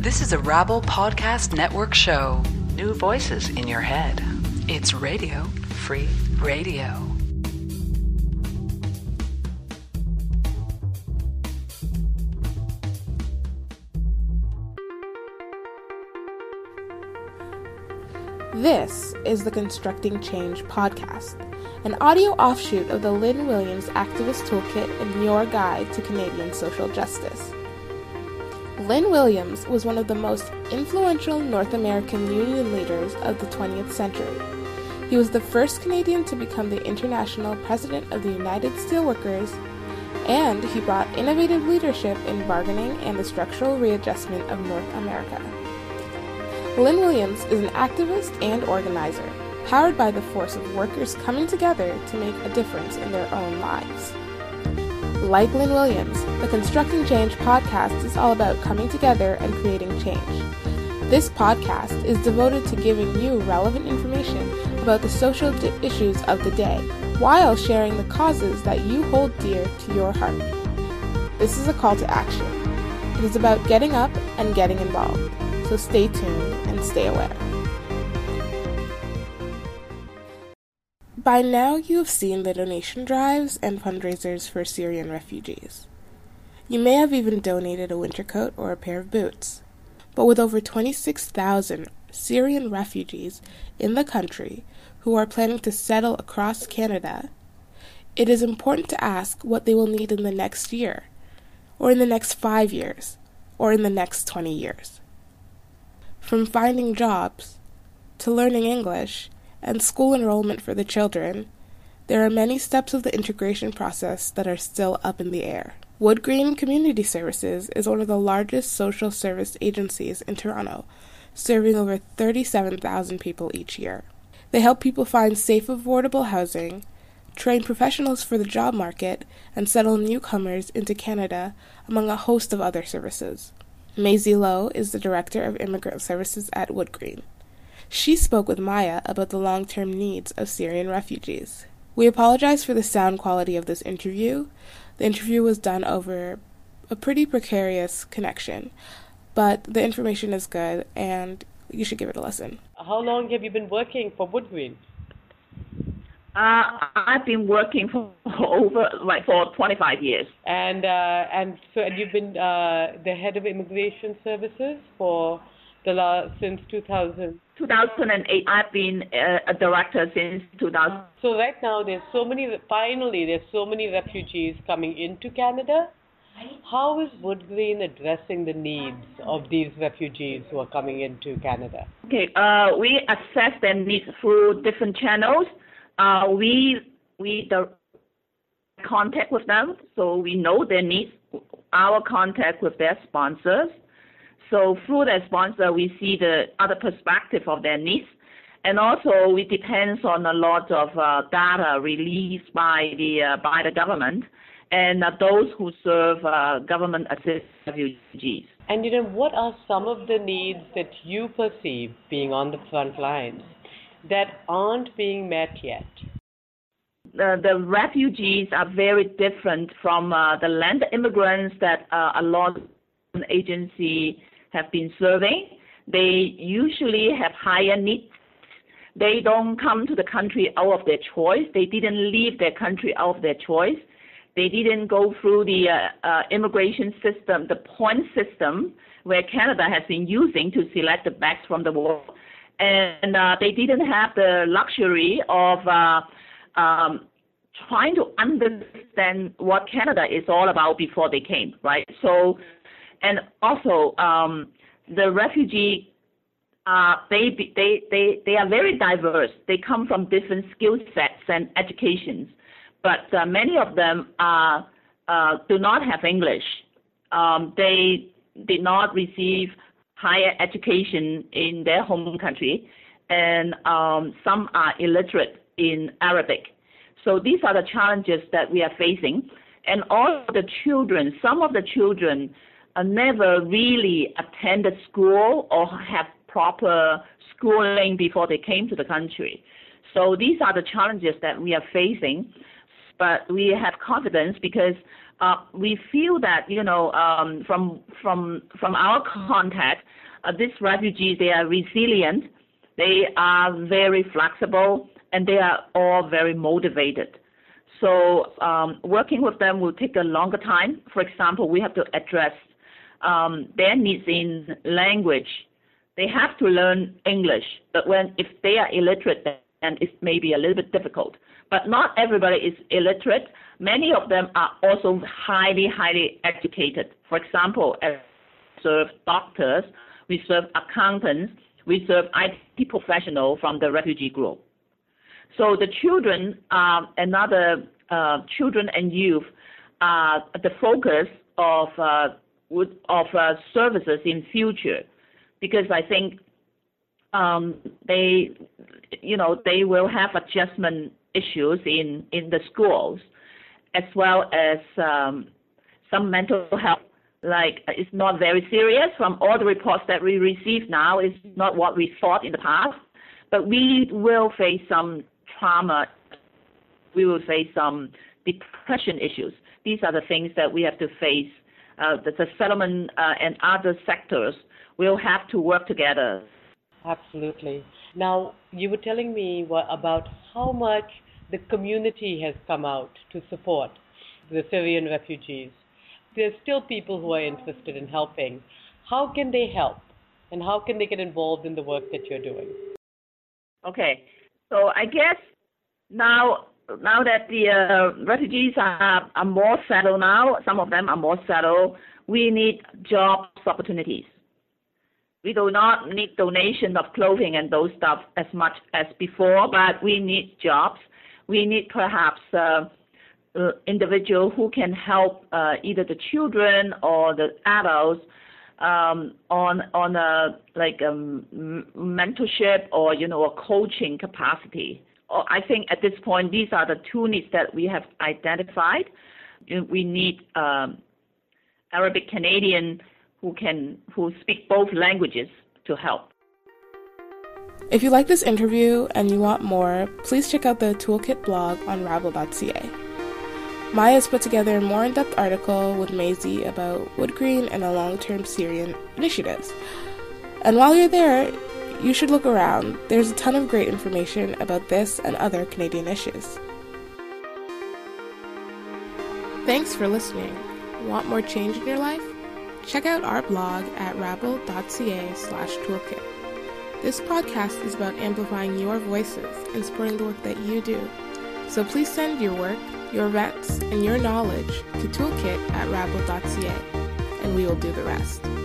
This is a Rabble Podcast Network show. New voices in your head. It's Radio Free Radio. This is the Constructing Change podcast, an audio offshoot of the Lynn Williams Activist Toolkit and Your Guide to Canadian Social Justice. Lynn Williams was one of the most influential North American union leaders of the 20th century. He was the first Canadian to become the international president of the United Steelworkers, and he brought innovative leadership in bargaining and the structural readjustment of North America. Lynn Williams is an activist and organizer, powered by the force of workers coming together to make a difference in their own lives. Like Lynn Williams, the Constructing Change podcast is all about coming together and creating change. This podcast is devoted to giving you relevant information about the social issues of the day, while sharing the causes that you hold dear to your heart. This is a call to action. It is about getting up and getting involved. So stay tuned and stay aware. By now you have seen the donation drives and fundraisers for Syrian refugees. You may have even donated a winter coat or a pair of boots. But with over 26,000 Syrian refugees in the country who are planning to settle across Canada, it is important to ask what they will need in the next year, or in the next 5 years, or in the next 20 years. From finding jobs, to learning English, and school enrollment for the children, there are many steps of the integration process that are still up in the air. Woodgreen Community Services is one of the largest social service agencies in Toronto, serving over 37,000 people each year. They help people find safe, affordable housing, train professionals for the job market, and settle newcomers into Canada, among a host of other services. Maisie Lowe is the Director of Immigrant Services at Woodgreen. She spoke with Maya about the long-term needs of Syrian refugees. We apologize for the sound quality of this interview. The interview was done over a pretty precarious connection, but the information is good and you should give it a listen. How long have you been working for Woodgreen? I've been working for 25 years. And you've been the head of immigration services for since 2000. 2008. I've been a director since 2000. So right now there's so many refugees coming into Canada. How is Woodgreen addressing the needs of these refugees who are coming into Canada? Okay, we assess their needs through different channels. We contact with them, so we know their needs. Our contact with their sponsors. So through their sponsor, we see the other perspective of their needs. And also, it depends on a lot of data released by the government and those who serve government-assisted refugees. And what are some of the needs that you perceive, being on the front lines, that aren't being met yet? The refugees are very different from the land immigrants that a lot of agencies have been serving. They usually have higher needs. They don't come to the country out of their choice. They didn't leave their country out of their choice. They didn't go through the immigration system, the point system, where Canada has been using to select the best from the world. And they didn't have the luxury of trying to understand what Canada is all about before they came, right? So, and also the refugee, they are very diverse. They come from different skill sets and educations, but many of them do not have English. They did not receive higher education in their home country, and some are illiterate in Arabic. So these are the challenges that we are facing. And all the children, some of the children never really attended school or have proper schooling before they came to the country. So these are the challenges that we are facing. But we have confidence because we feel that, from our contact, these refugees, they are resilient, they are very flexible, and they are all very motivated. So working with them will take a longer time. For example, we have to address their needs in language. They have to learn English, but if they are illiterate, then it may be a little bit difficult. But not everybody is illiterate. Many of them are also highly, highly educated. For example, we serve doctors, we serve accountants, we serve IT professionals from the refugee group. So the children children and youth are the focus of services in future, because I think they will have adjustment issues in the schools, as well as some mental health. Like, it's not very serious from all the reports that we receive now. It's not what we thought in the past, but we will face some trauma. We will face some depression issues. These are the things that we have to face. The settlement and other sectors will have to work together. Absolutely. Now, you were telling me about how much the community has come out to support the Syrian refugees. There's still people who are interested in helping. How can they help? And how can they get involved in the work that you're doing? Okay. So I guess now that the refugees are more settled now, some of them are more settled, we need job opportunities. We do not need donation of clothing and those stuff as much as before, but we need jobs. We need perhaps individual who can help either the children or the adults on a mentorship or a coaching capacity. I think at this point these are the two needs that we have identified. We need Arabic Canadian who speak both languages to help. If you like this interview and you want more, please check out the Toolkit blog on rabble.ca. Maya's put together a more in-depth article with Maisie about Wood Green and the long-term Syrian initiatives. And while you're there, you should look around. There's a ton of great information about this and other Canadian issues. Thanks for listening. Want more change in your life? Check out our blog at rabble.ca/toolkit. This podcast is about amplifying your voices and supporting the work that you do. So please send your work, your events, and your knowledge to toolkit@rabble.ca, and we will do the rest.